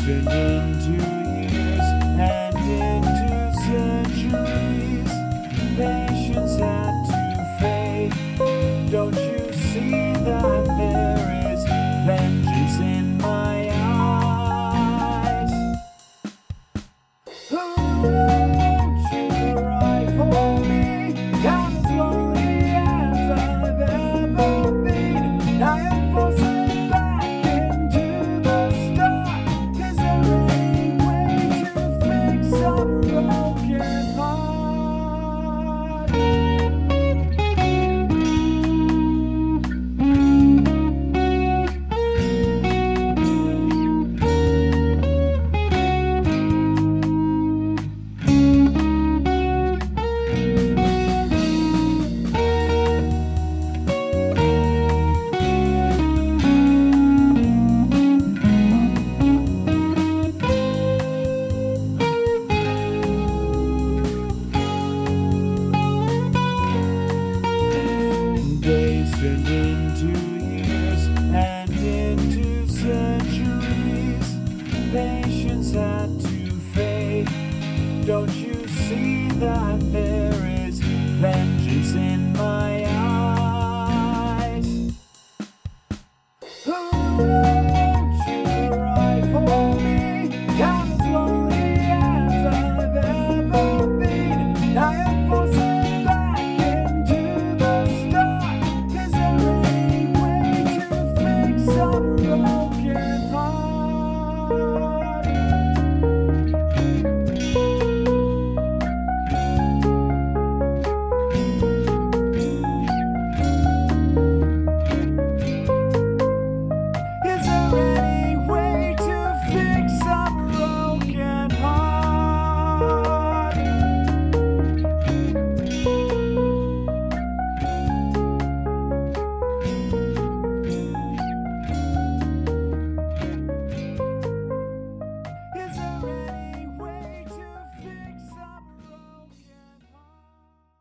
and into years and into centuries, patience had to fade. Don't you see that there is vengeance in my eyes? Who won't you cry for me? I'm as lonely as I've ever been. I am forcing back into the start, 'cause there ain't way to fix a broken heart. Days turned into years and into centuries, patience had to fade. Don't you see that there is vengeance in my eyes? Who won't you cry for me? I'm as lonely as I've ever been. I am forcing back into the start, 'cause there ain't way to fix a broken heart. Is there